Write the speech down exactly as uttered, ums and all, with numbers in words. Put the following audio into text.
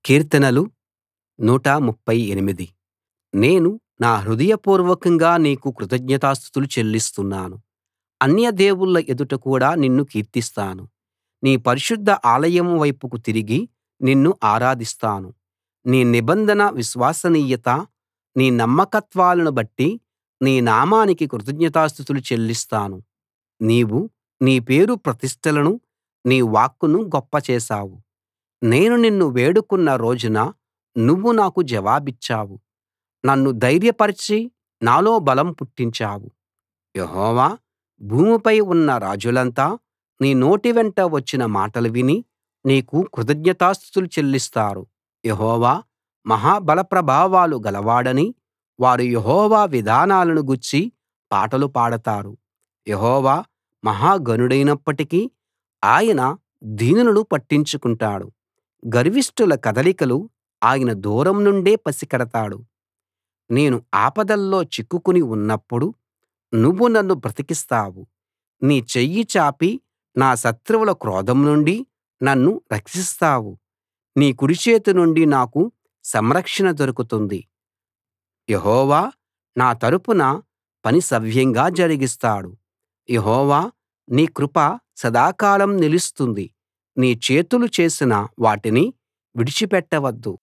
కీర్తనలు నూట ముప్ఫై ఎనిమిది నేను నా హృదయపూర్వకంగా నీకు కృతజ్ఞతాస్తుతులు చెల్లిస్తున్నాను. అన్యదేవుళ్ళ ఎదుట కూడా నిన్ను కీర్తిస్తాను. నీ పరిశుద్ధ ఆలయం వైపుకు తిరిగి నిన్ను ఆరాధిస్తాను. నీ నిబంధన విశ్వసనీయత, నీ నమ్మకత్వాలను బట్టి నీ నామానికి కృతజ్ఞతాస్తుతులు చెల్లిస్తాను. నీవు నీ పేరు ప్రతిష్టలను, నీ వాక్కును గొప్ప చేశావు. నేను నిన్ను వేడుకున్న రోజున నువ్వు నాకు జవాబిచ్చావు. నన్ను ధైర్యపరచి నాలో బలం పుట్టించావు. యెహోవా, భూమిపై ఉన్న రాజులంతా నీ నోటి వెంట వచ్చిన మాటలు విని నీకు కృతజ్ఞతాస్తుతులు చెల్లిస్తారు. యెహోవా మహా బలప్రభావాలు గలవాడని వారు యెహోవా విధానాలను గూర్చి పాటలు పాడతారు. యెహోవా మహా ఘనుడైనప్పటికీ ఆయన దీనులను పట్టించుకుంటాడు. గర్విష్ఠుల కదలికలు ఆయన దూరం నుండే పసికడతాడు. నేను ఆపదల్లో చిక్కుకుని ఉన్నప్పుడు నువ్వు నన్ను బ్రతికిస్తావు. నీ చెయ్యి చాపి నా శత్రువుల క్రోధం నుండి నన్ను రక్షిస్తావు. నీ కుడిచేతి నుండి నాకు సంరక్షణ దొరుకుతుంది. యెహోవా నా తరపున పని సవ్యంగా జరిగిస్తాడు. యెహోవా, నీ కృప సదాకాలం నిలుస్తుంది. నీ చేతులు చేసిన వాటిని విడిచిపెట్టవద్దు.